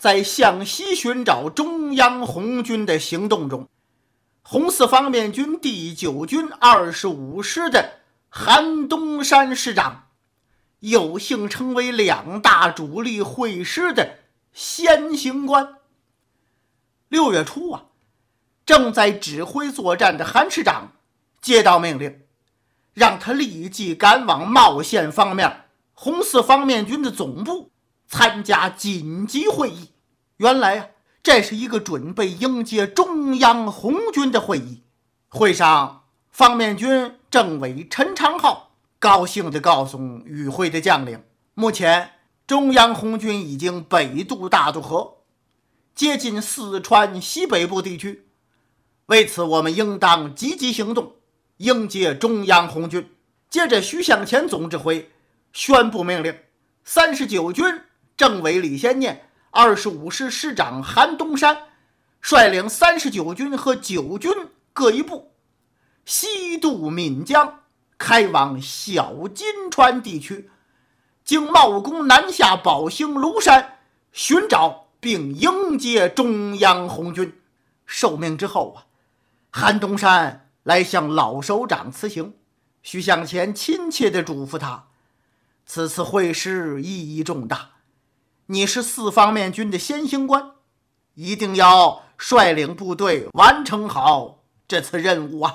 在向西寻找中央红军的行动中，红四方面军第9军25师的韩东山师长有幸成为2大主力会师的先行官。6月初正在指挥作战的韩师长接到命令，让他立即赶往茂县方面红四方面军的总部参加紧急会议。原来这是一个准备迎接中央红军的会议。会上，方面军政委陈长浩高兴地告诉与会的将领，目前中央红军已经北渡大渡河，接近四川西北部地区，为此我们应当积极行动，迎接中央红军。接着徐向前总指挥宣布命令，39军政委李先念、25师师长韩东山率领39军和9军各一部，西渡岷江，开往小金川地区，经茂公南下宝兴庐山，寻找并迎接中央红军。受命之后韩东山来向老首长辞行。徐向前亲切地嘱咐他，此次会师意义重大，你是4方面军的先行官，一定要率领部队完成好这次任务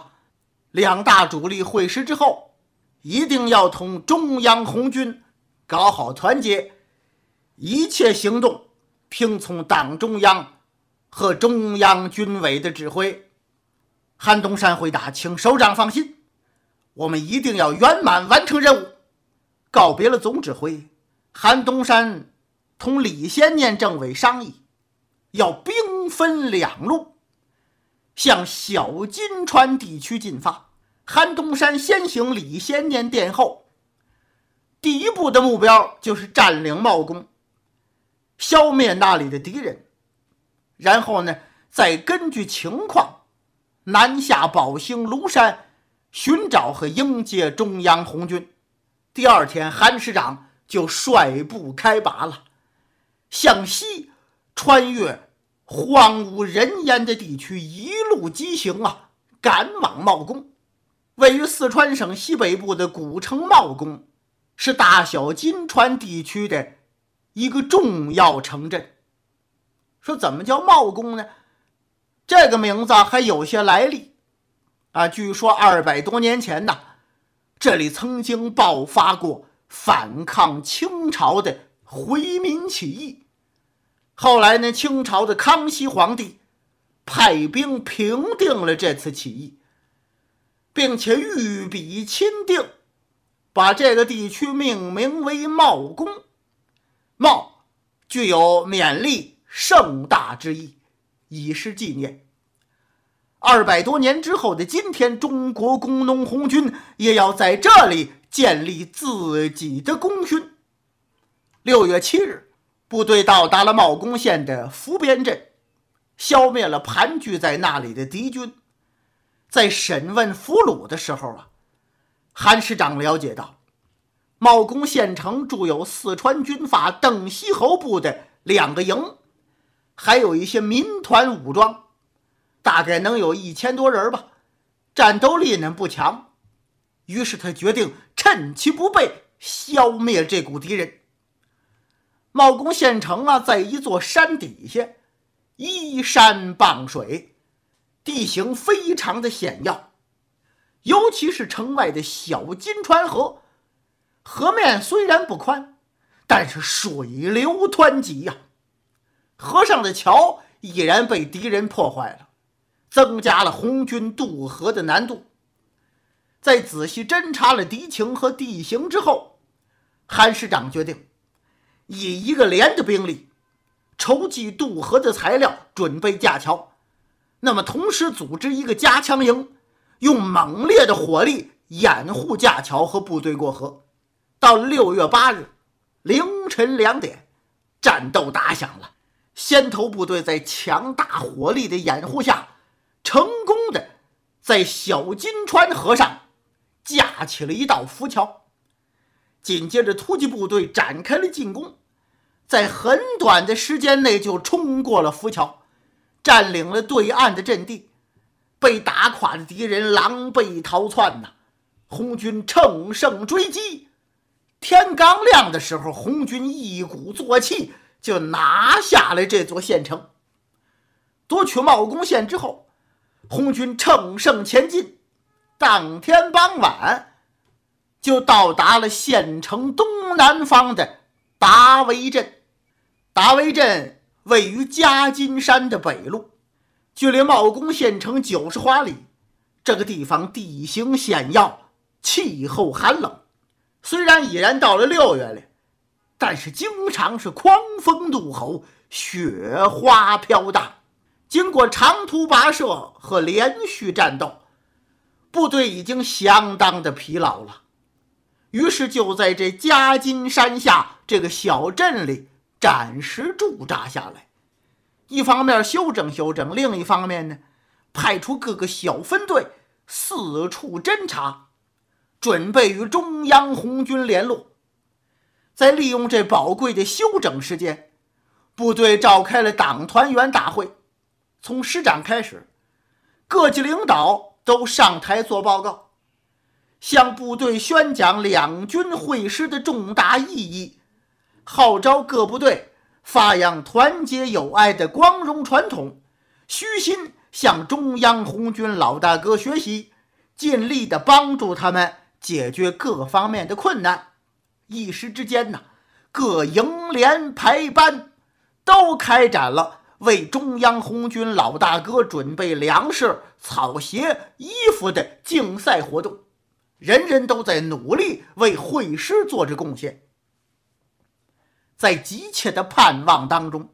2大主力会师之后，一定要同中央红军搞好团结，一切行动听从党中央和中央军委的指挥。韩东山回答，请首长放心，我们一定要圆满完成任务。告别了总指挥，韩东山同李先念政委商议，要兵分2路，向小金川地区进发。韩东山先行，李先念殿后。第一步的目标就是占领茂公，消灭那里的敌人，然后再根据情况南下宝兴庐山，寻找和迎接中央红军。第2天，韩师长就率部开拔了，向西穿越荒无人烟的地区，一路疾行赶往茂公。位于四川省西北部的古城茂公是大小金川地区的一个重要城镇。说怎么叫茂公呢？这个名字还有些来历据说200多年前这里曾经爆发过反抗清朝的回民起义，后来清朝的康熙皇帝派兵平定了这次起义，并且御笔钦定，把这个地区命名为茂公。茂具有勉励盛大之意，以示纪念。200多年之后的今天，中国工农红军也要在这里建立自己的功勋。6月7日，部队到达了茂公县的福边镇，消灭了盘踞在那里的敌军。在审问俘虏的时候韩师长了解到，茂公县城驻有四川军阀邓锡侯部的2个营，还有一些民团武装，大概能有1000多人吧，战斗力不强。于是他决定趁其不备，消灭这股敌人。茂公县城在一座山底下，依山傍水，地形非常的险要，尤其是城外的小金川河，河面虽然不宽，但是水流湍急河上的桥已然被敌人破坏了，增加了红军渡河的难度。在仔细侦查了敌情和地形之后，韩师长决定以1个连的兵力筹集渡河的材料，准备架桥，那么同时组织一个加强营，用猛烈的火力掩护架桥和部队过河。到了6月8日凌晨2点，战斗打响了。先头部队在强大火力的掩护下，成功的在小金川河上架起了一道浮桥。紧接着突击部队展开了进攻， 在很短的时间内就冲过了浮桥，占领了对岸的阵地。被打垮的敌人狼狈逃窜呐，红军乘胜追击。天刚亮的时候，红军一鼓作气就拿下了这座县城。夺取茂公县之后，红军乘胜前进，当天傍晚就到达了县城东南方的达维镇。达维镇位于夹金山的北路，距离茂公县城90华里。这个地方地形险要，气候寒冷，虽然已然到了6月了，但是经常是狂风怒吼，雪花飘荡。经过长途跋涉和连续战斗，部队已经相当的疲劳了。于是就在这夹金山下这个小镇里暂时驻扎下来，一方面休整休整，另一方面呢，派出各个小分队四处侦察，准备与中央红军联络。在利用这宝贵的休整时间，部队召开了党团员大会。从师长开始，各级领导都上台做报告，向部队宣讲两军会师的重大意义，号召各部队发扬团结友爱的光荣传统，虚心向中央红军老大哥学习，尽力的帮助他们解决各方面的困难。一时之间呢，各营连排班都开展了为中央红军老大哥准备粮食、草鞋、衣服的竞赛活动，人人都在努力为会师做着贡献。在急切的盼望当中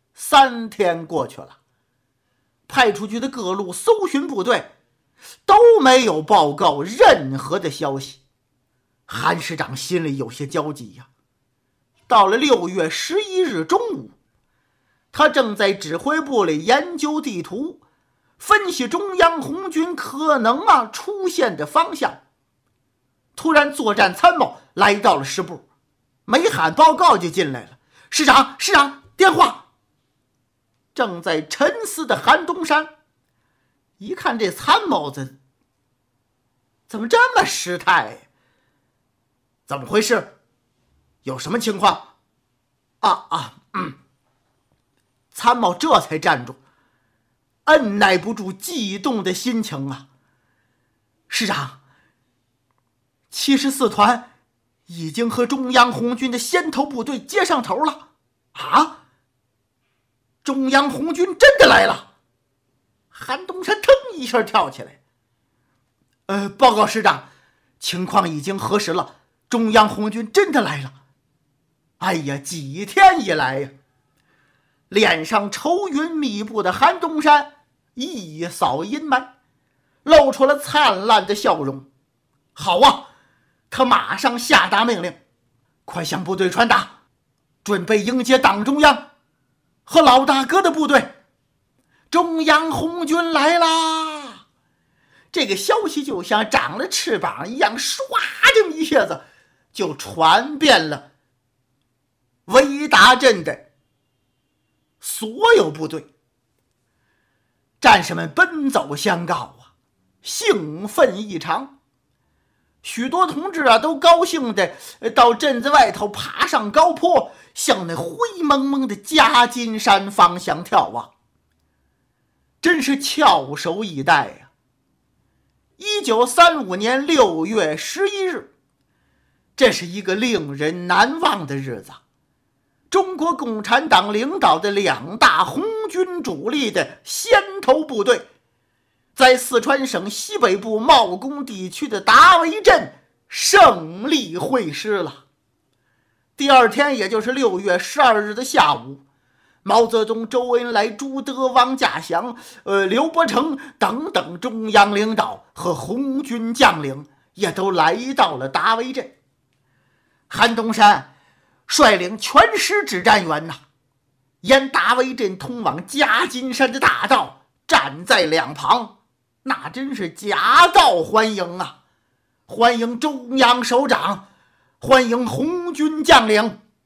，3天过去了，派出去的各路搜寻部队都没有报告任何的消息。韩师长心里有些焦急呀。到了6月11日中午，他正在指挥部里研究地图，分析中央红军可能出现的方向。突然作战参谋来到了师部，没喊报告就进来了。师长，电话。正在沉思的韩东山一看这参谋子怎么这么失态，怎么回事？有什么情况？参谋这才站住，按耐不住激动的心情啊。师长，74团已经和中央红军的先头部队接上头了。啊？中央红军真的来了？韩东山腾一下跳起来。报告师长，情况已经核实了，中央红军真的来了。哎呀，几天以来呀，脸上愁云密布的韩东山一扫阴霾，露出了灿烂的笑容。好啊，他马上下达命令，快向部队传达，准备迎接党中央和老大哥的部队。中央红军来啦！这个消息就像长了翅膀一样，唰这么一下子就传遍了维达镇的所有部队。战士们奔走相告兴奋异常。许多同志都高兴的到镇子外头爬上高坡，向那灰蒙蒙的夹金山方向眺望，真是翘首以待呀。1935年6月11日，这是一个令人难忘的日子。中国共产党领导的2大红军主力的先头部队，在四川省西北部茂公地区的达维镇胜利会师了。第二天，也就是6月12日的下午，毛泽东、周恩来、朱德、王稼祥、刘伯承等等中央领导和红军将领也都来到了达维镇。韩东山率领全师指战员沿达维镇通往夹金山的大道站在两旁，那真是夹道欢迎啊！欢迎中央首长，欢迎红军将领。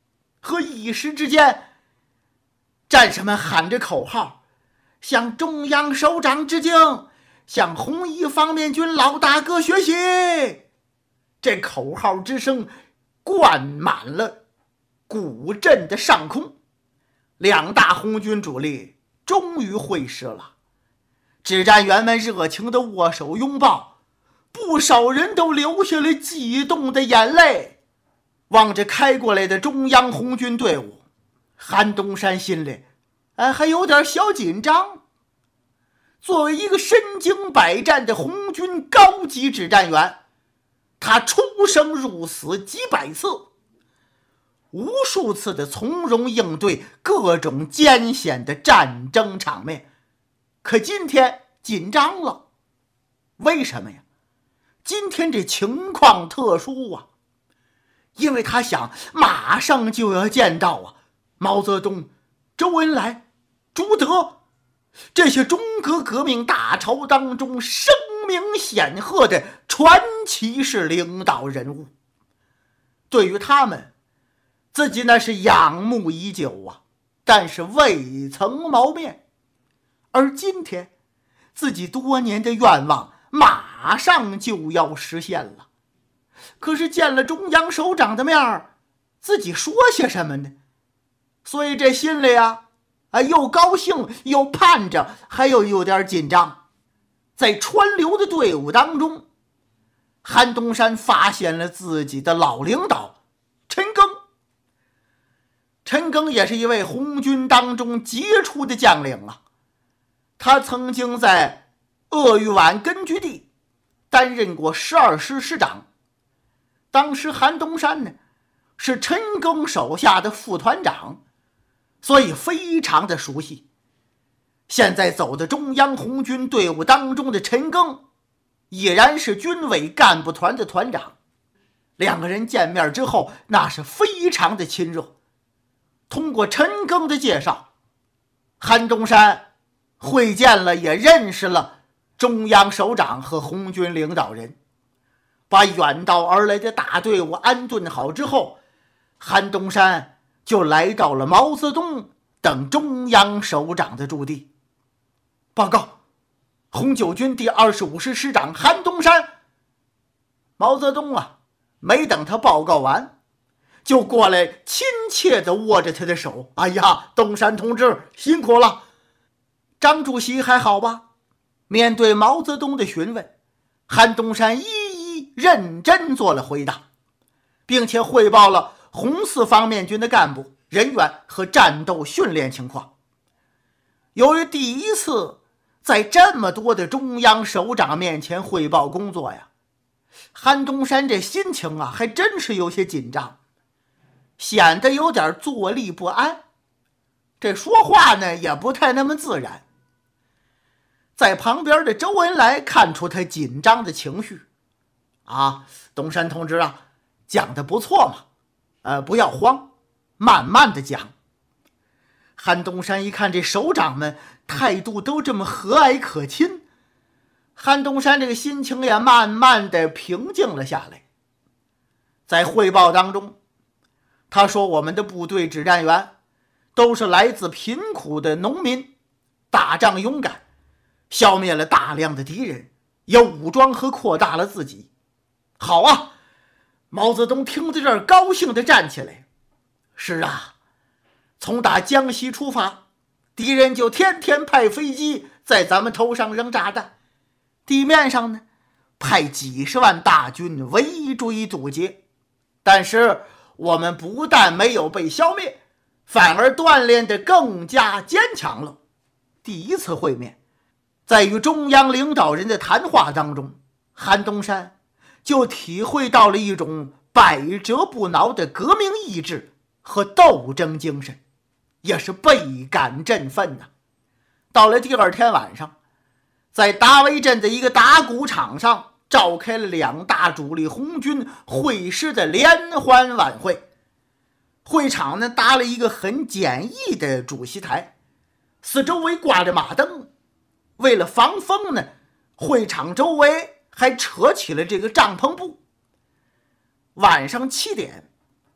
和一时之间，战士们喊着口号，向中央首长致敬，向红一方面军老大哥学习。这口号之声灌满了古镇的上空，两大红军主力终于会师了。指战员们热情的握手拥抱，不少人都流下了激动的眼泪。望着开过来的中央红军队伍，韩东山心里还有点小紧张。作为一个身经百战的红军高级指战员，他出生入死几百次，无数次的从容应对各种艰险的战争场面。可今天紧张了，为什么呀？今天这情况特殊啊，因为他想马上就要见到毛泽东、周恩来、朱德这些中国革命大潮当中声名显赫的传奇式领导人物。对于他们，自己那是仰慕已久啊，但是未曾谋面。而今天自己多年的愿望马上就要实现了，可是见了中央首长的面自己说些什么呢？所以这心里又高兴又盼着，还有点紧张。在川流的队伍当中，韩东山发现了自己的老领导陈赓。陈赓也是一位红军当中杰出的将领啊，他曾经在鄂豫皖根据地担任过12师师长。当时韩东山呢是陈赓手下的副团长，所以非常的熟悉。现在走的中央红军队伍当中的陈赓已然是军委干部团的团长，两个人见面之后那是非常的亲热。通过陈赓的介绍，韩东山会见了也认识了中央首长和红军领导人。把远道而来的大队伍安顿好之后，韩东山就来到了毛泽东等中央首长的驻地。报告，红九军第25师师长韩东山。毛泽东没等他报告完，就过来亲切地握着他的手。哎呀，东山同志辛苦了。张主席还好吧？面对毛泽东的询问，韩东山一一认真做了回答，并且汇报了红四方面军的干部人员和战斗训练情况。由于第一次在这么多的中央首长面前汇报工作呀，韩东山这心情还真是有些紧张，显得有点坐立不安，这说话呢也不太那么自然。在旁边的周恩来看出他紧张的情绪，东山同志讲得不错嘛，不要慌，慢慢的讲。韩东山一看这首长们态度都这么和蔼可亲，韩东山这个心情也慢慢的平静了下来。在汇报当中，他说我们的部队指战员都是来自贫苦的农民，打仗勇敢，消灭了大量的敌人，也武装和扩大了自己。好啊！毛泽东听到这儿高兴地站起来。是啊，从打江西出发，敌人就天天派飞机在咱们头上扔炸弹，地面上呢派几十万大军围追堵截。但是我们不但没有被消灭，反而锻炼得更加坚强了。第一次会面，在与中央领导人的谈话当中，韩东山就体会到了一种百折不挠的革命意志和斗争精神，也是倍感振奋呐。到了第二天晚上，在达维镇的一个打鼓场上召开了两大主力红军会师的联欢晚会。会场呢搭了一个很简易的主席台，四周围挂着马灯。为了防风呢，会场周围还扯起了这个帐篷布。晚上7点，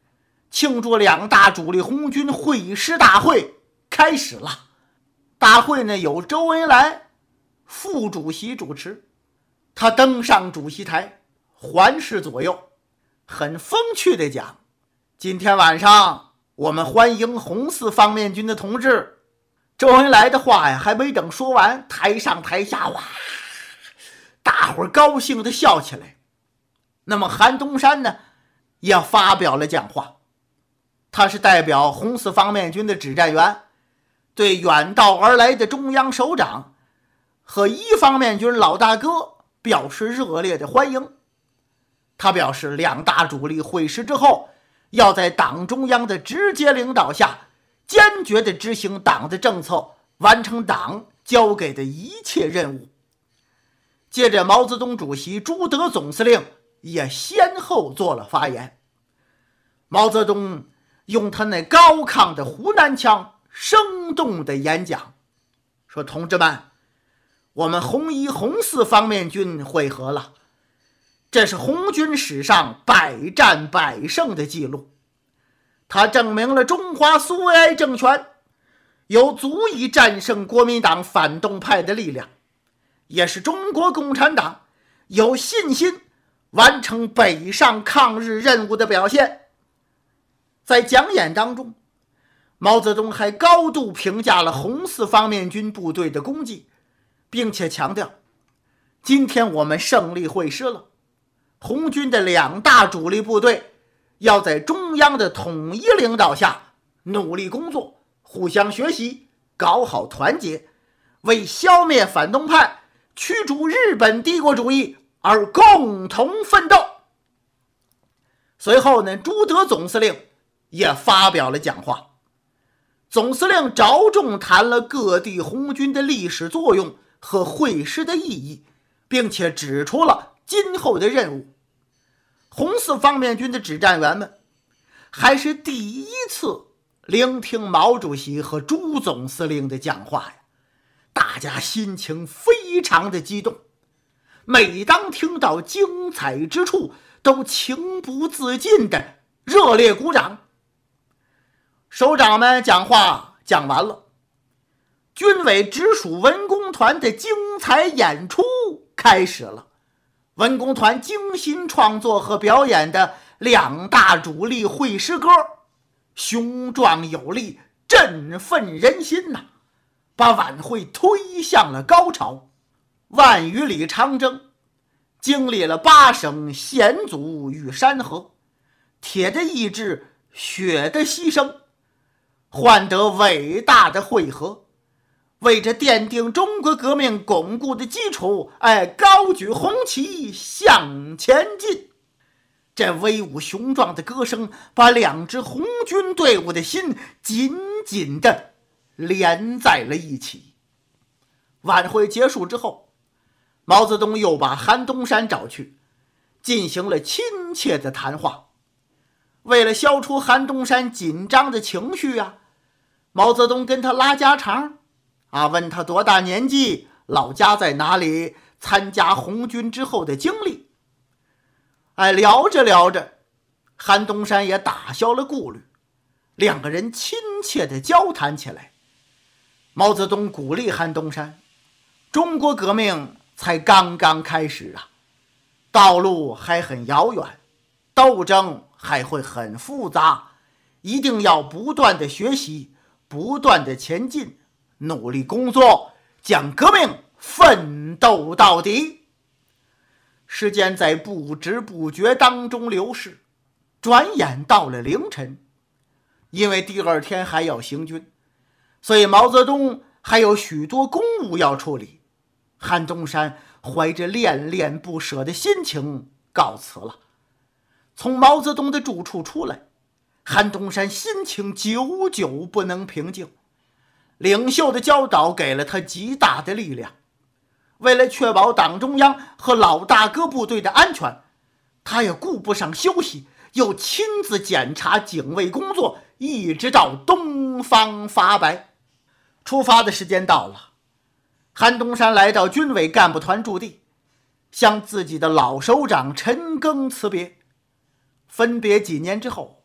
庆祝两大主力红军会师大会开始了。大会呢，由周恩来副主席主持，他登上主席台，环视左右，很风趣地讲：今天晚上我们欢迎红四方面军的同志。周恩来的话呀，还没等说完，台上台下哇，大伙儿高兴地笑起来。那么韩东山呢，也发表了讲话，他是代表红四方面军的指战员，对远道而来的中央首长和一方面军老大哥表示热烈的欢迎。他表示，两大主力会师之后，要在党中央的直接领导下，坚决地执行党的政策，完成党交给的一切任务。接着，毛泽东主席、朱德总司令也先后做了发言。毛泽东用他那高亢的湖南腔生动的演讲，说：同志们，我们红一、红四方面军会合了，这是红军史上百战百胜的记录。它证明了中华苏维埃政权有足以战胜国民党反动派的力量，也是中国共产党有信心完成北上抗日任务的表现。在讲演当中，毛泽东还高度评价了红四方面军部队的功绩，并且强调，今天我们胜利会师了，红军的两大主力部队要在中央的统一领导下努力工作，互相学习，搞好团结，为消灭反动派、驱逐日本帝国主义而共同奋斗。随后呢，朱德总司令也发表了讲话。总司令着重谈了各地红军的历史作用和会师的意义，并且指出了今后的任务。红四方面军的指战员们还是第一次聆听毛主席和朱总司令的讲话呀，大家心情非常的激动，每当听到精彩之处，都情不自禁的热烈鼓掌。首长们讲话讲完了，军委直属文工团的精彩演出开始了。文工团精心创作和表演的两大主力会师歌，雄壮有力，振奋人心呐，把晚会推向了高潮。万余里长征，经历了8省险阻与山河，铁的意志，血的牺牲，换得伟大的会合，为这奠定中国革命巩固的基础，高举红旗向前进。这威武雄壮的歌声把两支红军队伍的心紧紧地连在了一起。晚会结束之后，毛泽东又把韩东山找去，进行了亲切的谈话。为了消除韩东山紧张的情绪啊，毛泽东跟他拉家常问他多大年纪，老家在哪里，参加红军之后的经历。聊着聊着，韩东山也打消了顾虑，两个人亲切地交谈起来。毛泽东鼓励韩东山，中国革命才刚刚开始啊，道路还很遥远，斗争还会很复杂，一定要不断地学习，不断地前进，努力工作，将革命奋斗到底。时间在不知不觉当中流逝，转眼到了凌晨。因为第二天还要行军，所以毛泽东还有许多公务要处理。韩东山怀着恋恋不舍的心情告辞了。从毛泽东的住处出来，韩东山心情久久不能平静。领袖的教导给了他极大的力量。为了确保党中央和老大哥部队的安全，他也顾不上休息，又亲自检查警卫工作，一直到东方发白。出发的时间到了，韩东山来到军委干部团驻地，向自己的老首长陈赓辞别。分别几年之后，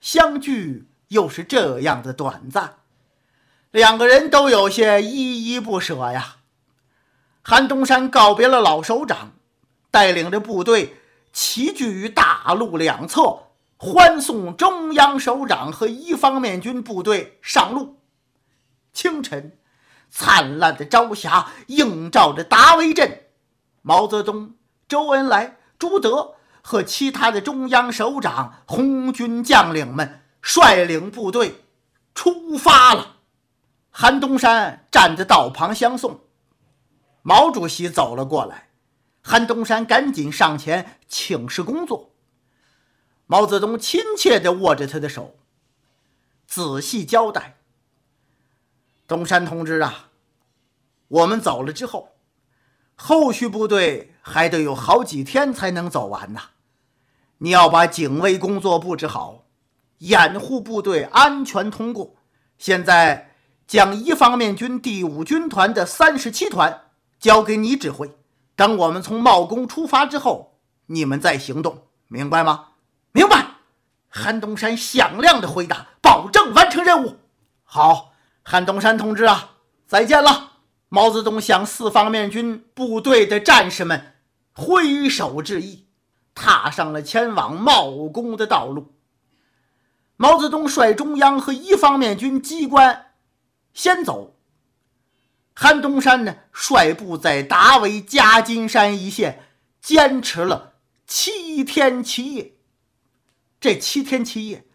相聚又是这样的短暂，两个人都有些依依不舍呀。韩东山告别了老首长，带领着部队齐聚于大路两侧，欢送中央首长和一方面军部队上路。清晨，灿烂的朝霞映照着达维镇，毛泽东、周恩来、朱德和其他的中央首长、红军将领们率领部队出发了。韩东山站在道旁相送，毛主席走了过来，韩东山赶紧上前请示工作。毛泽东亲切地握着他的手，仔细交代：东山同志啊，我们走了之后，后续部队还得有好几天才能走完呐。你要把警卫工作布置好，掩护部队安全通过。现在将一方面军第5军团的37团交给你指挥，等我们从茂功出发之后，你们再行动，明白吗？明白。韩东山响亮地回答，保证完成任务。好，韩东山同志啊，再见了。毛泽东向4方面军部队的战士们挥手致意，踏上了前往茂功的道路。毛泽东率中央和一方面军机关先走，韩东山呢，率部在达维夹金山一线坚持了7天7夜。这7天7夜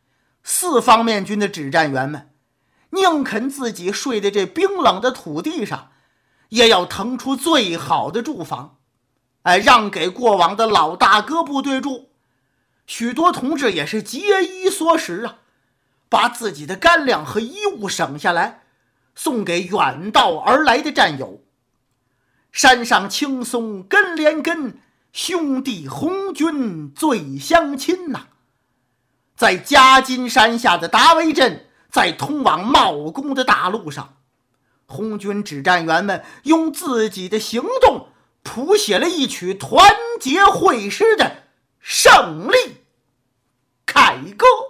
，4方面军的指战员们宁肯自己睡在这冰冷的土地上，也要腾出最好的住房，让给过往的老大哥部队住。许多同志也是节衣缩食啊，把自己的干粮和衣物省下来，送给远道而来的战友。山上青松根连根，兄弟红军最相亲呐。在夹金山下的达维镇，在通往茂功的大路上，红军指战员们用自己的行动谱写了一曲团结会师的胜利凯歌。